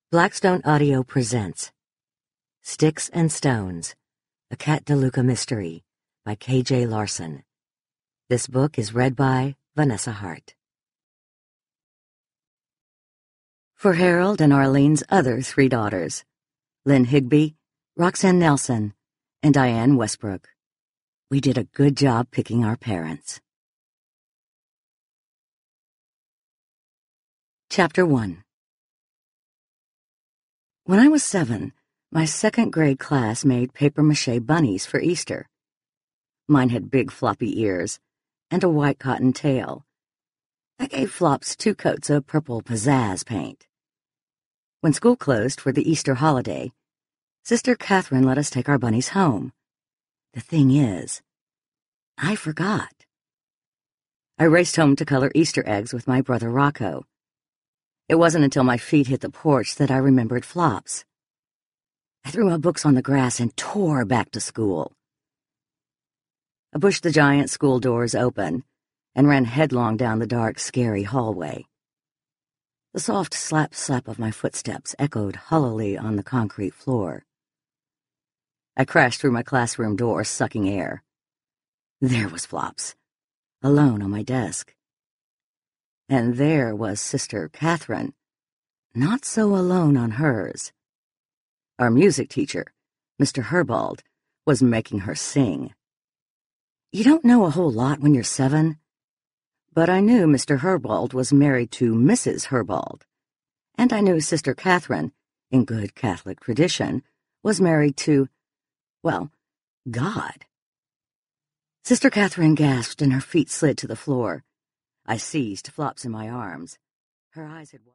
Blackstone Audio presents Sticks and Stones, a Cat DeLuca mystery by K.J. Larson. This book is read by Vanessa Hart. For Harold and Arlene's other three daughters, Lynn Higby, Roxanne Nelson, and Diane Westbrook, we did a good job picking our parents. Chapter 1. When I was 7, my second grade class made papier-mâché bunnies for Easter. Mine had big floppy ears and a white cotton tail. I gave Flops 2 coats of purple pizzazz paint. When school closed for the Easter holiday, Sister Catherine let us take our bunnies home. The thing is, I forgot. I raced home to color Easter eggs with my brother Rocco. It wasn't until my feet hit the porch that I remembered Flops. I threw my books on the grass and tore back to school. I pushed the giant school doors open and ran headlong down the dark, scary hallway. The soft slap-slap of my footsteps echoed hollowly on the concrete floor. I crashed through my classroom door, sucking air. There was Flops, alone on my desk. And there was Sister Catherine, not so alone on hers. Our music teacher, Mr. Herbald, was making her sing. You don't know a whole lot when you're 7, but I knew Mr. Herbald was married to Mrs. Herbald, and I knew Sister Catherine, in good Catholic tradition, was married to, well, God. Sister Catherine gasped and her feet slid to the floor. I seized Flops in my arms. Her eyes had...